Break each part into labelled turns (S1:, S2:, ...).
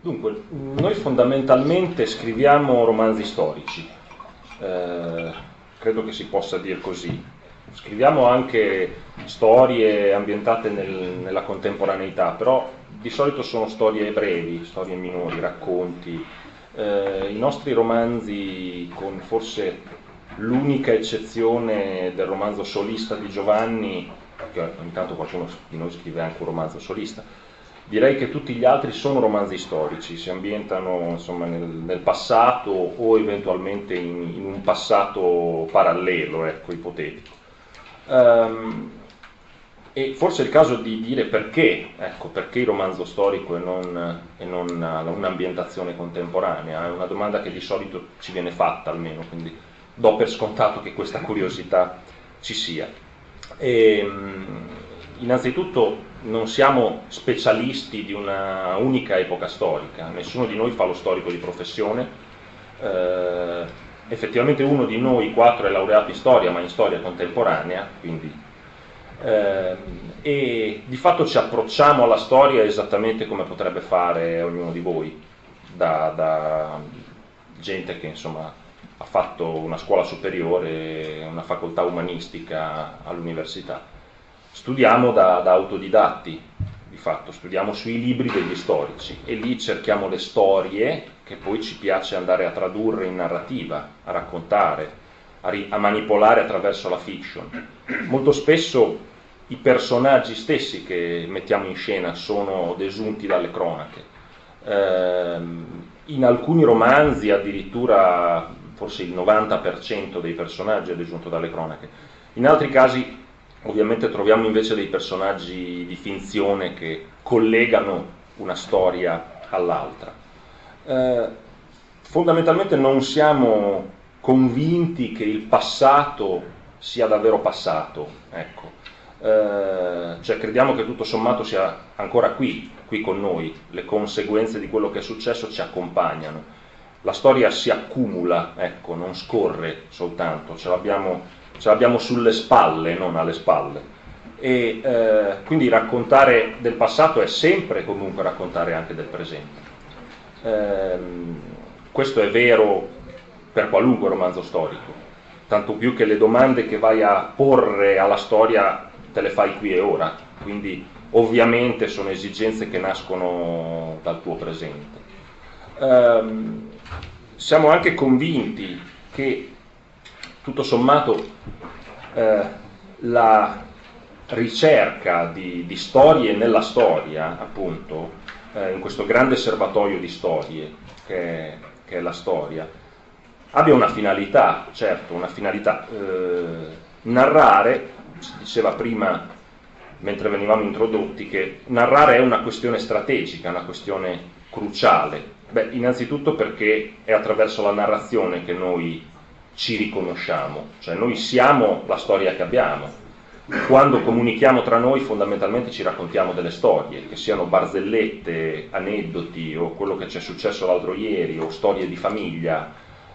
S1: Dunque, noi fondamentalmente scriviamo romanzi storici, credo che si possa dire così. Scriviamo anche storie ambientate nella contemporaneità, però di solito sono storie brevi, storie minori, racconti. I nostri romanzi, con forse l'unica eccezione del romanzo solista di Giovanni, che ogni tanto qualcuno di noi scrive anche un romanzo solista, direi che tutti gli altri sono romanzi storici, si ambientano insomma nel passato o eventualmente in un passato parallelo, ecco, ipotetico. E forse è il caso di dire perché, ecco, perché il romanzo storico e non un'ambientazione contemporanea. È una domanda che di solito ci viene fatta almeno, quindi do per scontato che questa curiosità ci sia. Innanzitutto non siamo specialisti di una unica epoca storica, nessuno di noi fa lo storico di professione, effettivamente uno di noi 4 è laureato in storia, ma in storia contemporanea, quindi, e di fatto ci approcciamo alla storia esattamente come potrebbe fare ognuno di voi, da gente che insomma ha fatto una scuola superiore, una facoltà umanistica all'università. Studiamo da autodidatti, di fatto, studiamo sui libri degli storici e lì cerchiamo le storie che poi ci piace andare a tradurre in narrativa, a raccontare, a manipolare attraverso la fiction. Molto spesso i personaggi stessi che mettiamo in scena sono desunti dalle cronache. In alcuni romanzi addirittura forse il 90% dei personaggi è desunto dalle cronache. In altri casi ovviamente troviamo invece dei personaggi di finzione che collegano una storia all'altra. Fondamentalmente non siamo convinti che il passato sia davvero passato, ecco. Cioè crediamo che tutto sommato sia ancora qui con noi, le conseguenze di quello che è successo ci accompagnano. La storia si accumula, ecco, non scorre soltanto, ce l'abbiamo sulle spalle, non alle spalle. E quindi raccontare del passato è sempre comunque raccontare anche del presente. Questo è vero per qualunque romanzo storico, tanto più che le domande che vai a porre alla storia te le fai qui e ora, quindi ovviamente sono esigenze che nascono dal tuo presente. Siamo anche convinti che tutto sommato la ricerca di storie nella storia, appunto, in questo grande serbatoio di storie che è la storia, abbia una finalità, certo, una finalità. Narrare, si diceva prima mentre venivamo introdotti, che narrare è una questione strategica, una questione cruciale. Beh, innanzitutto perché è attraverso la narrazione che noi ci riconosciamo, cioè noi siamo la storia che abbiamo. Quando comunichiamo tra noi fondamentalmente ci raccontiamo delle storie, che siano barzellette, aneddoti o quello che ci è successo l'altro ieri o storie di famiglia.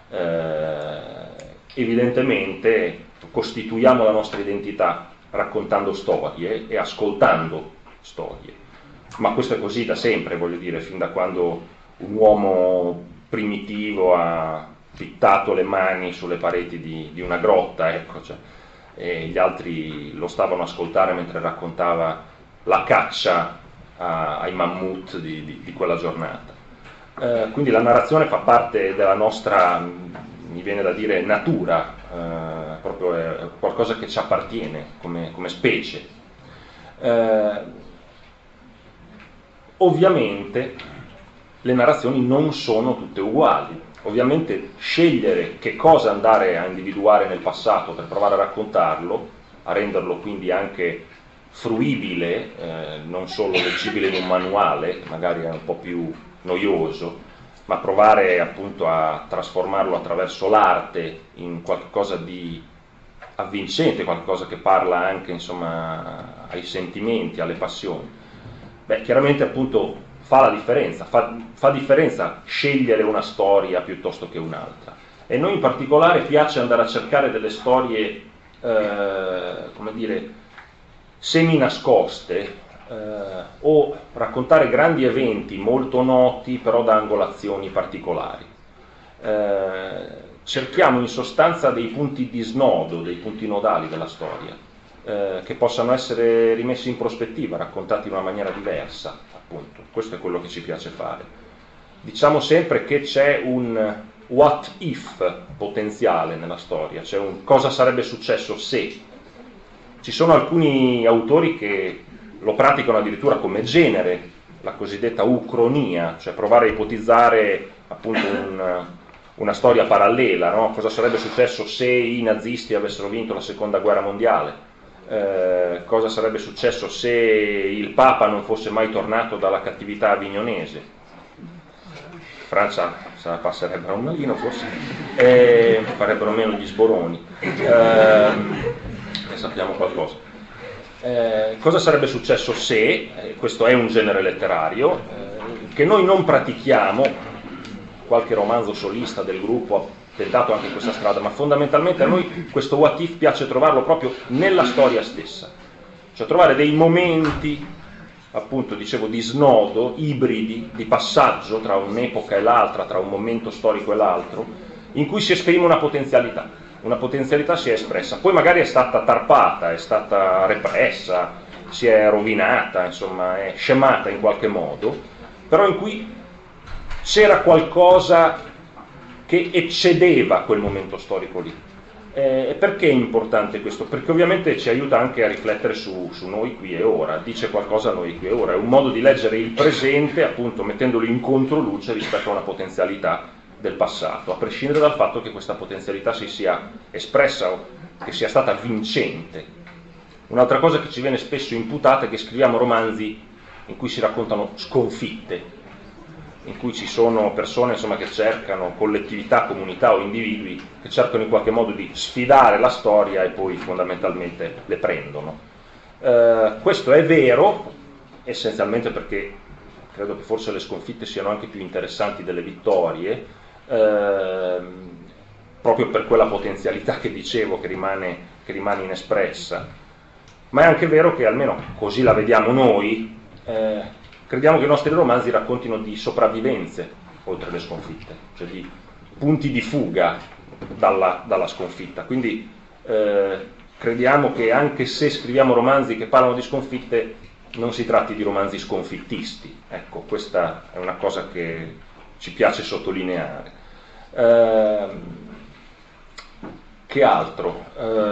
S1: Evidentemente costituiamo la nostra identità raccontando storie e ascoltando storie, ma questo è così da sempre, voglio dire, fin da quando un uomo primitivo ha pittato le mani sulle pareti di una grotta, ecco, cioè, e gli altri lo stavano a ascoltare mentre raccontava la caccia ai mammut di quella giornata. Quindi la narrazione fa parte della nostra, mi viene da dire, natura, proprio è qualcosa che ci appartiene come specie. Ovviamente le narrazioni non sono tutte uguali. Ovviamente scegliere che cosa andare a individuare nel passato per provare a raccontarlo, a renderlo quindi anche fruibile, non solo leggibile in un manuale, magari è un po' più noioso, ma provare appunto a trasformarlo attraverso l'arte in qualcosa di avvincente, qualcosa che parla anche insomma ai sentimenti, alle passioni. Beh, chiaramente appunto fa la differenza, fa differenza scegliere una storia piuttosto che un'altra. E noi in particolare piace andare a cercare delle storie, come dire, semi nascoste, o raccontare grandi eventi molto noti però da angolazioni particolari. Cerchiamo in sostanza dei punti di snodo, dei punti nodali della storia, che possano essere rimessi in prospettiva, raccontati in una maniera diversa, appunto. Questo è quello che ci piace fare. Diciamo sempre che c'è un what if potenziale nella storia, c'è un cosa sarebbe successo se. Ci sono alcuni autori che lo praticano addirittura come genere, la cosiddetta ucronia, cioè provare a ipotizzare appunto una storia parallela, no? Cosa sarebbe successo se i nazisti avessero vinto la seconda guerra mondiale, cosa sarebbe successo se il Papa non fosse mai tornato dalla cattività avignonese. Francia passerebbero un malino forse, farebbero meno gli sboroni, ne sappiamo qualcosa. Cosa sarebbe successo se, questo è un genere letterario, che noi non pratichiamo, qualche romanzo solista del gruppo ha tentato anche questa strada, ma fondamentalmente a noi questo what if piace trovarlo proprio nella storia stessa, cioè trovare dei momenti, appunto dicevo, di snodo, ibridi, di passaggio tra un'epoca e l'altra, tra un momento storico e l'altro, in cui si esprime una potenzialità si è espressa, poi magari è stata tarpata, è stata repressa, si è rovinata, insomma è scemata in qualche modo, però in cui c'era qualcosa che eccedeva quel momento storico lì. Perché è importante questo? Perché ovviamente ci aiuta anche a riflettere su noi qui e ora, dice qualcosa a noi qui e ora, è un modo di leggere il presente, appunto mettendolo in controluce rispetto a una potenzialità del passato, a prescindere dal fatto che questa potenzialità si sia espressa o che sia stata vincente. Un'altra cosa che ci viene spesso imputata è che scriviamo romanzi in cui si raccontano sconfitte, in cui ci sono persone, insomma, che cercano, collettività, comunità o individui che cercano in qualche modo di sfidare la storia e poi fondamentalmente le prendono. Questo è vero essenzialmente perché credo che forse le sconfitte siano anche più interessanti delle vittorie, proprio per quella potenzialità che dicevo che rimane inespressa, ma è anche vero che almeno così la vediamo noi, crediamo che i nostri romanzi raccontino di sopravvivenze oltre le sconfitte, cioè di punti di fuga dalla sconfitta. Quindi crediamo che anche se scriviamo romanzi che parlano di sconfitte, non si tratti di romanzi sconfittisti. Ecco, questa è una cosa che ci piace sottolineare. Che altro?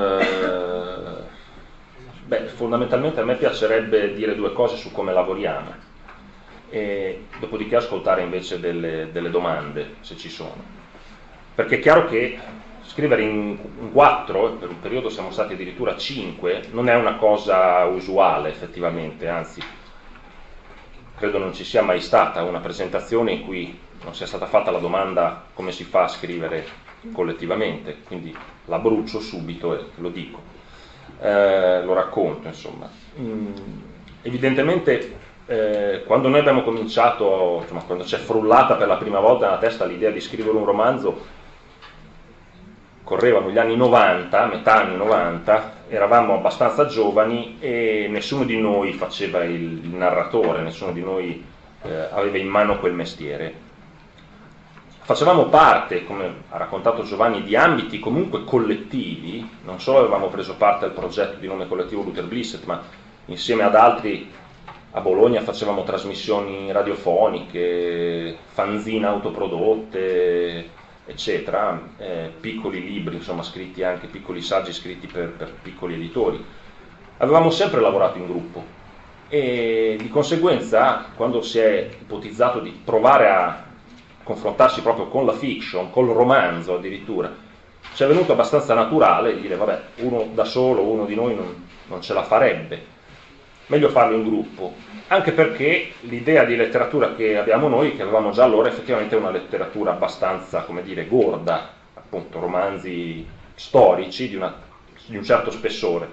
S1: Fondamentalmente a me piacerebbe dire due cose su come lavoriamo, e dopodiché ascoltare invece delle domande, se ci sono, perché è chiaro che scrivere in 4, per un periodo siamo stati addirittura 5, non è una cosa usuale effettivamente, anzi credo non ci sia mai stata una presentazione in cui non sia stata fatta la domanda come si fa a scrivere collettivamente, quindi la brucio subito e lo dico, lo racconto, insomma. Evidentemente quando noi abbiamo cominciato, insomma, quando c'è frullata per la prima volta nella testa l'idea di scrivere un romanzo, correvano gli anni 90, metà anni 90, eravamo abbastanza giovani e nessuno di noi faceva il narratore, nessuno di noi aveva in mano quel mestiere. Facevamo parte, come ha raccontato Giovanni, di ambiti comunque collettivi, non solo avevamo preso parte al progetto di nome collettivo Luther Blissett, ma insieme ad altri a Bologna facevamo trasmissioni radiofoniche, fanzine autoprodotte, eccetera, piccoli libri, insomma, scritti anche, piccoli saggi scritti per piccoli editori. Avevamo sempre lavorato in gruppo e di conseguenza, quando si è ipotizzato di provare a confrontarsi proprio con la fiction, col romanzo addirittura, ci è venuto abbastanza naturale dire, vabbè, uno da solo, uno di noi non ce la farebbe, meglio farlo in gruppo, anche perché l'idea di letteratura che abbiamo noi, che avevamo già allora, effettivamente è una letteratura abbastanza, come dire, gorda, appunto romanzi storici di un certo spessore.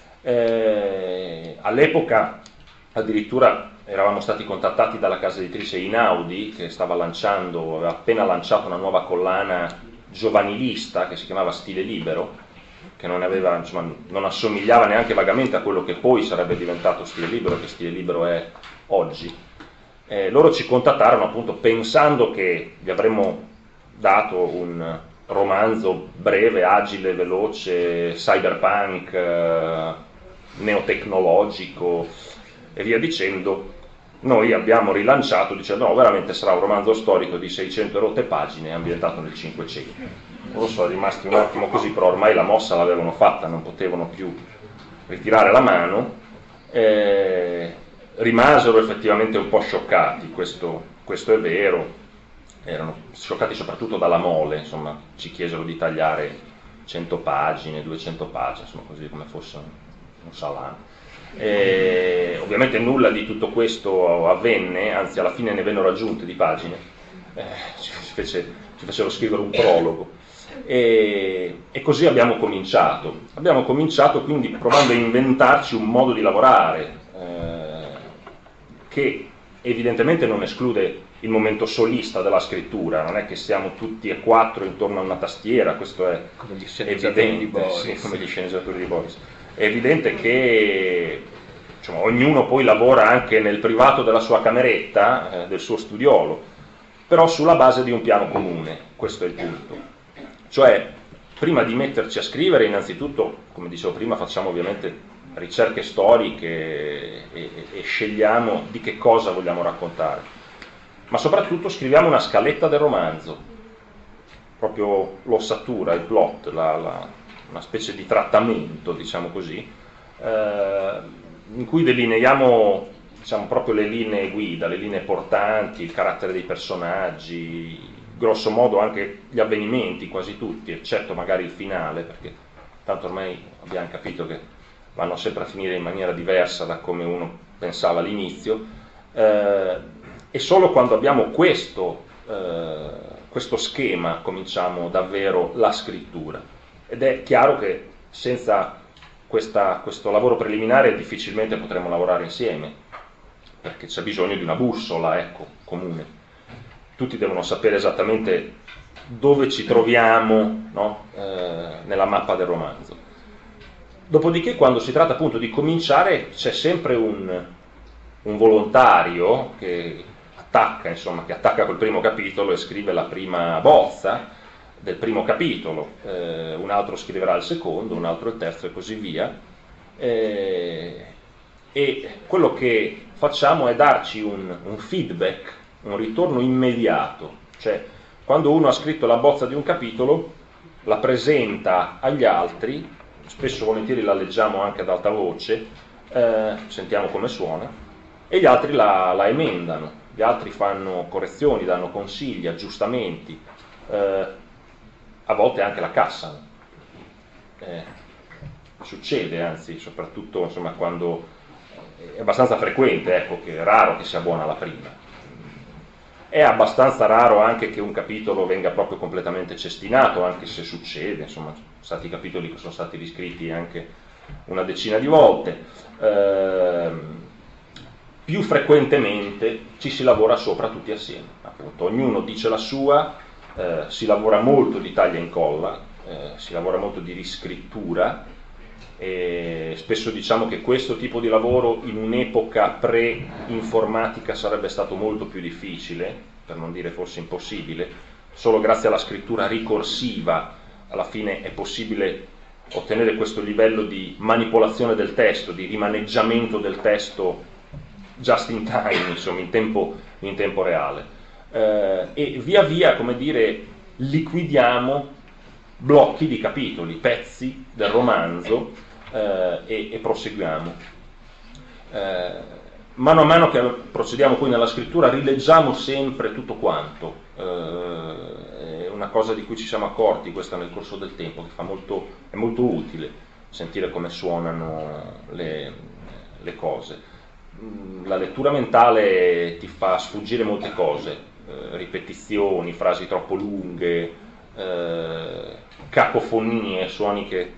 S1: All'epoca addirittura eravamo stati contattati dalla casa editrice Inaudi, che aveva appena lanciato una nuova collana giovanilista che si chiamava Stile Libero, che non aveva, insomma, non assomigliava neanche vagamente a quello che poi sarebbe diventato Stile Libero, che Stile Libero è oggi. Loro ci contattarono appunto pensando che gli avremmo dato un romanzo breve, agile, veloce, cyberpunk, neotecnologico e via dicendo. Noi abbiamo rilanciato dicendo no, veramente sarà un romanzo storico di 600 rotte pagine ambientato nel 500. Loro sono rimasti un attimo così, però ormai la mossa l'avevano fatta, non potevano più ritirare la mano. Rimasero effettivamente un po' scioccati, questo è vero, erano scioccati soprattutto dalla mole, insomma, ci chiesero di tagliare 100 pagine, 200 pagine, insomma, così come fosse un salame. Ovviamente nulla di tutto questo avvenne, anzi alla fine ne vennero aggiunte di pagine, ci fecero scrivere un prologo e così abbiamo cominciato quindi provando a inventarci un modo di lavorare che evidentemente non esclude il momento solista della scrittura, non è che siamo tutti e quattro intorno a una tastiera, questo è
S2: come gli sceneggiatori di Boris.
S1: Sì, come gli sceneggiatori di Boris. È evidente che insomma, ognuno poi lavora anche nel privato della sua cameretta, del suo studiolo, però sulla base di un piano comune, questo è il punto. Cioè, prima di metterci a scrivere, innanzitutto, come dicevo prima, facciamo ovviamente ricerche storiche e scegliamo di che cosa vogliamo raccontare, ma soprattutto scriviamo una scaletta del romanzo, proprio l'ossatura, il plot, una specie di trattamento, diciamo così, in cui delineiamo, diciamo, proprio le linee guida, le linee portanti, il carattere dei personaggi, grosso modo anche gli avvenimenti, quasi tutti, eccetto magari il finale, perché tanto ormai abbiamo capito che vanno sempre a finire in maniera diversa da come uno pensava all'inizio, e solo quando abbiamo questo schema cominciamo davvero la scrittura. Ed è chiaro che senza questo lavoro preliminare difficilmente potremo lavorare insieme, perché c'è bisogno di una bussola, ecco, comune. Tutti devono sapere esattamente dove ci troviamo, no? Nella mappa del romanzo. Dopodiché, quando si tratta appunto di cominciare, c'è sempre un volontario che attacca col primo capitolo e scrive la prima bozza del primo capitolo, un altro scriverà il secondo, un altro il terzo e così via, e quello che facciamo è darci un feedback, un ritorno immediato, cioè quando uno ha scritto la bozza di un capitolo la presenta agli altri, spesso volentieri la leggiamo anche ad alta voce, sentiamo come suona e gli altri la emendano, gli altri fanno correzioni, danno consigli, aggiustamenti, a volte anche la cassano. Succede, anzi, soprattutto insomma, quando è abbastanza frequente, ecco, che è raro che sia buona la prima. È abbastanza raro anche che un capitolo venga proprio completamente cestinato, anche se succede, insomma, sono stati capitoli che sono stati riscritti anche una decina di volte. Più frequentemente ci si lavora sopra tutti assieme, appunto, ognuno dice la sua, si lavora molto di taglia e incolla, si lavora molto di riscrittura, e spesso diciamo che questo tipo di lavoro in un'epoca pre-informatica sarebbe stato molto più difficile, per non dire forse impossibile. Solo grazie alla scrittura ricorsiva alla fine è possibile ottenere questo livello di manipolazione del testo, di rimaneggiamento del testo just in time, insomma, in tempo reale, e via via, come dire, liquidiamo blocchi di capitoli, pezzi del romanzo, e proseguiamo. Mano a mano che procediamo poi nella scrittura rileggiamo sempre tutto quanto, è una cosa di cui ci siamo accorti questa nel corso del tempo, che è molto utile sentire come suonano le cose. La lettura mentale ti fa sfuggire molte cose, ripetizioni, frasi troppo lunghe, cacofonie, suoni che...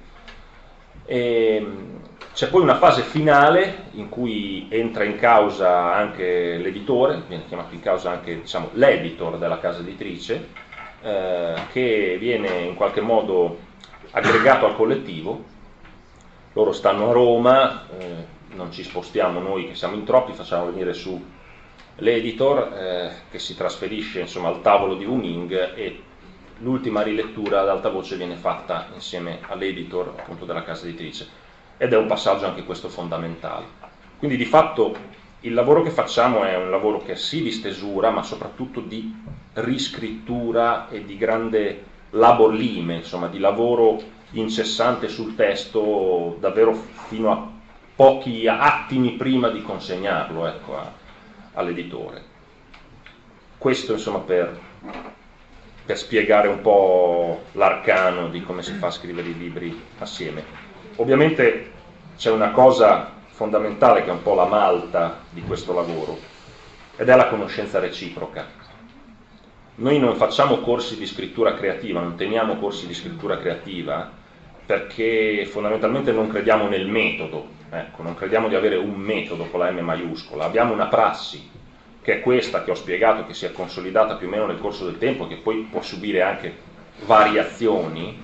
S1: C'è poi una fase finale in cui entra in causa anche l'editore, viene chiamato in causa anche, diciamo, l'editor della casa editrice, che viene in qualche modo aggregato al collettivo, loro stanno a Roma, non ci spostiamo noi che siamo in troppi, facciamo venire su l'editor che si trasferisce insomma al tavolo di Wuming e l'ultima rilettura ad alta voce viene fatta insieme all'editor appunto della casa editrice, ed è un passaggio anche questo fondamentale. Quindi di fatto il lavoro che facciamo è un lavoro che sì di stesura, ma soprattutto di riscrittura e di grande labor lime, insomma di lavoro incessante sul testo davvero fino a pochi attimi prima di consegnarlo, ecco, all'editore. Questo insomma per spiegare un po' l'arcano di come si fa a scrivere i libri assieme. Ovviamente c'è una cosa fondamentale che è un po' la malta di questo lavoro, ed è la conoscenza reciproca. Noi non facciamo corsi di scrittura creativa, non teniamo corsi di scrittura creativa perché fondamentalmente non crediamo nel metodo, ecco, non crediamo di avere un metodo con la M maiuscola, abbiamo una prassi che è questa che ho spiegato, che si è consolidata più o meno nel corso del tempo, che poi può subire anche variazioni,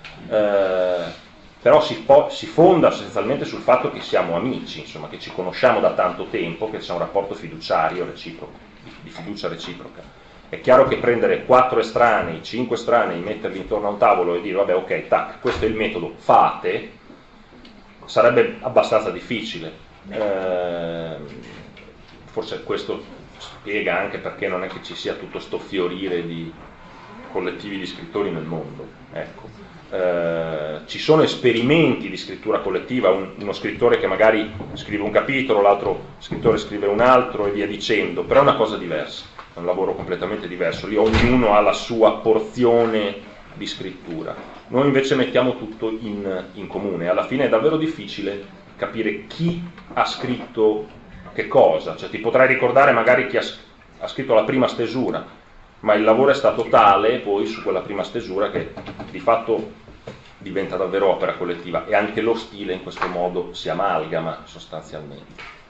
S1: però si fonda essenzialmente sul fatto che siamo amici, insomma, che ci conosciamo da tanto tempo, che c'è un rapporto fiduciario reciproco, di fiducia reciproca. È chiaro che prendere 4 estranei, 5 estranei, metterli intorno a un tavolo e dire vabbè ok, tac, questo è il metodo, fate, sarebbe abbastanza difficile. Forse questo spiega anche perché non è che ci sia tutto sto fiorire di collettivi di scrittori nel mondo, ecco. Ci sono esperimenti di scrittura collettiva, uno scrittore che magari scrive un capitolo, l'altro scrittore scrive un altro e via dicendo, però è una cosa diversa, è un lavoro completamente diverso, lì ognuno ha la sua porzione di scrittura. Noi invece mettiamo tutto in comune, alla fine è davvero difficile capire chi ha scritto che cosa, cioè ti potrai ricordare magari chi ha scritto la prima stesura, ma il lavoro è stato tale poi su quella prima stesura che di fatto diventa davvero opera collettiva, e anche lo stile in questo modo si amalgama sostanzialmente.